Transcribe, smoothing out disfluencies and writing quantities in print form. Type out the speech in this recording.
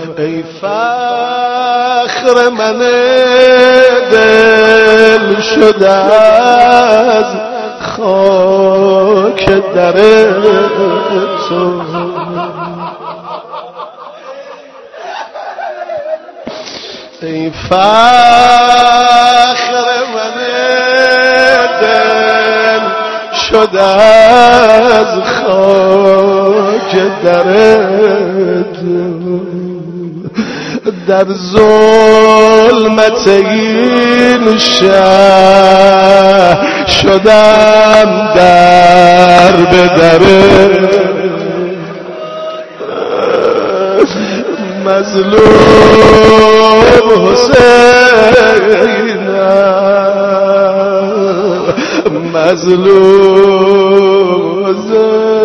ای فخر من دل شده از خاک در تو ای فخر من دل شده از خاک در تو در ظلمت این شهر شدم در به در مظلوم حسینم مظلوم حسین